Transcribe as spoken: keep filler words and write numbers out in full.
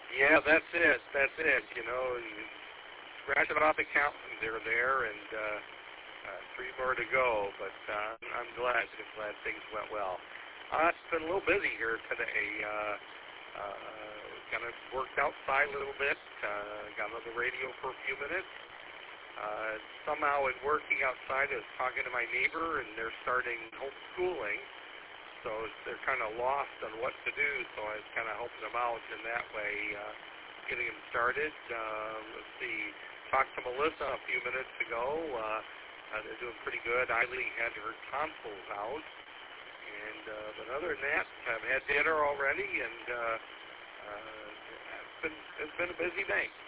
Yeah, that's it. That's it. You know, you scratch it off the count, and they're there, and uh, uh, three more to go. But uh, I'm glad. I'm glad things went well. Uh, it's been a little busy here today. Uh, uh, kind of worked outside a little bit. Uh, got on the radio for a few minutes. Uh, somehow in working outside, I was talking to my neighbor, and they're starting homeschooling. So they're kind of lost on what to do, so I was kind of helping them out in that way, uh, getting them started. Uh, let's see, talked to Melissa a few minutes ago. Uh, uh, they're doing pretty good. Eileen had her tonsils out. And uh, but other than that, I've had dinner already, and uh, uh, it's been it's been a busy day.